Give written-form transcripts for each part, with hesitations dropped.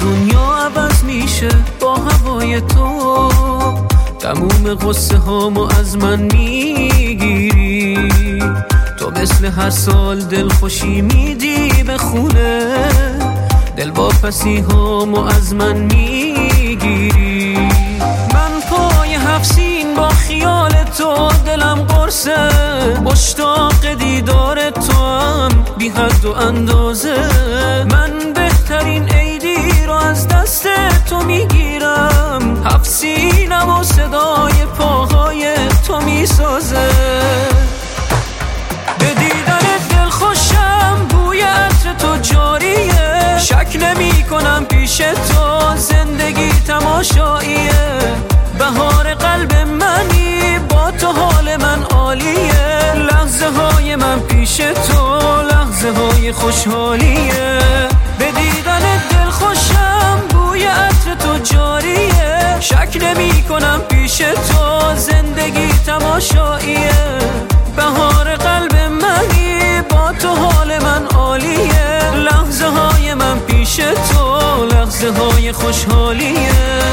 دنیا عوض میشه با هوای تو. تموم قصه هامو از من میگیری، تو مثل هر سال دل خوشی میدی به خونه. دل با پسی هامو از من میگیری. من پای هفسین با خیال تو دلم قرصه، مشتاق دیدار تو هم بی حد و اندازه. من بهترین عیدی رو از دست تو میگیرم، هفسینم و صدای پاهای تو میسازه. به دیدن دل خوشم بوی عطر تو جاریه، شک نمی کنم پیش تو زندگی تماشاییه. بهار قلب منی با تو حال من عالیه، لحظه های من پیش تو لحظه های خوشحالیه. به دیدن دل خوشم بوی عطر تو جاریه، شک نمی کنم پیش تو زندگی تماشاییه. بهار قلب منی با تو حال من عالیه، لحظه های من پیش تو لحظه های خوشحالیه.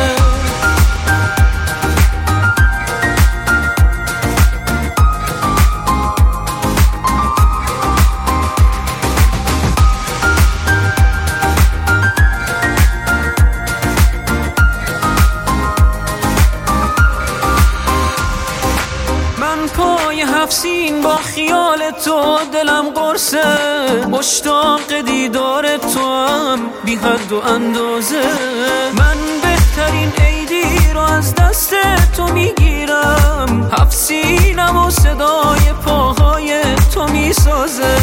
پای هفسین با خیال تو دلم قرصه، مشتاق دیدار تو هم بی حد و اندازه. من بهترین عیدی رو از دست تو میگیرم، هفسینم و صدای پاهای تو میسازه.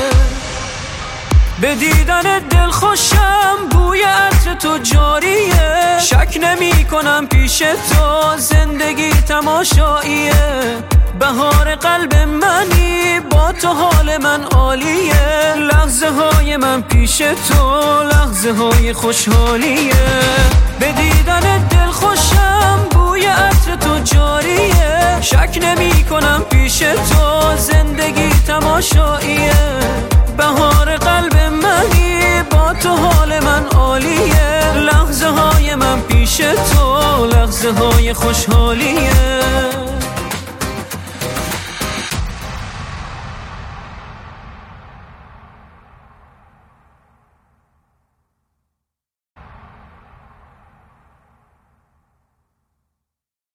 به دیدن دل خوشم بوی عطر تو جاریه، شک نمی کنم پیش تو زندگی تماشاییه. بهار قلب منی با تو حال من عالیه، لحظه های من پیش تو لحظه های خوشحالیه. به دیدن دل خوشم بوی عطر تو جاریه، شک نمی کنم پیش تو زندگی تماشاییه. بهار قلب منی با تو حال من عالیه، لحظه های من پیش تو لحظه های خوشحالیه.